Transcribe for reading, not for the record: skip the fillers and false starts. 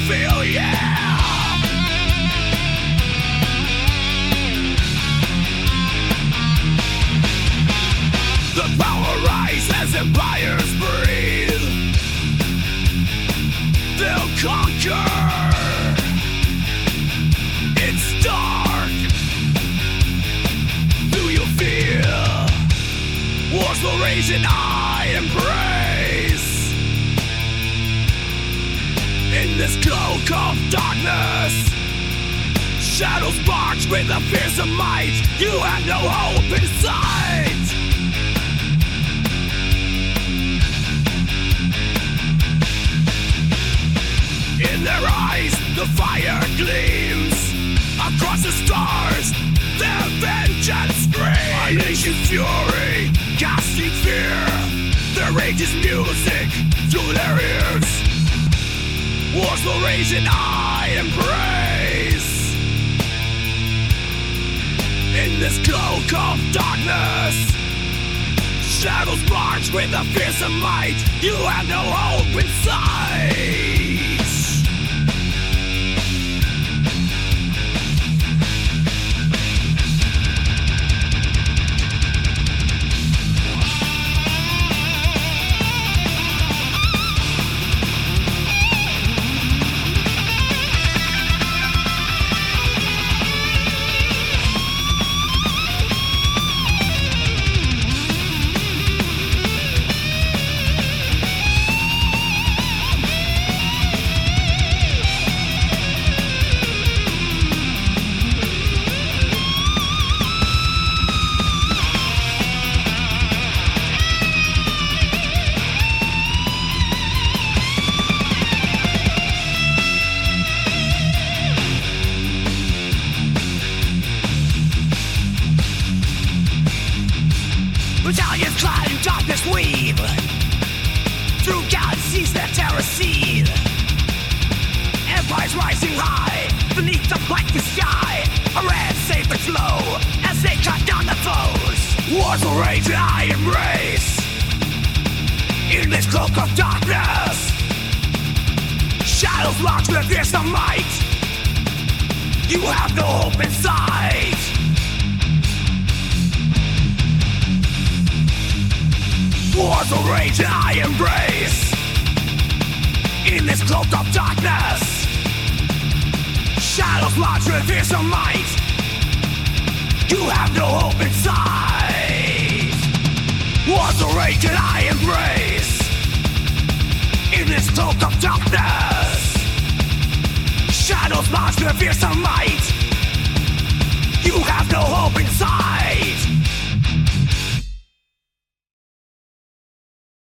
feel, yeah. The power rise as empires breathe. They'll conquer. It's dark. Do you feel? Wars will rage and I embrace. In this cloak of darkness, shadows march with a fearsome might. You have no hope in sight. In their eyes, the fire gleams. Across the stars, their vengeance screams. A nation's fury, casting fear. Their rage is music through their ears. Wars will rage and I embrace. In this cloak of darkness, shadows march with a fearsome might. You have no hope in sight. Battalions clad in darkness weave. Through galaxies their terror seethe. Empires rising high beneath the blackest sky. A red saber flow as they cut down the foes. Wars will rage and I embrace. In this cloak of darkness, shadows march with fearsome might. You have no hope in sight. Wars will rage and I embrace. In this cloak of darkness, shadows march with fearsome might. You have no hope in sight. Wars will rage and I embrace. In this cloak of darkness, shadows march with fearsome might.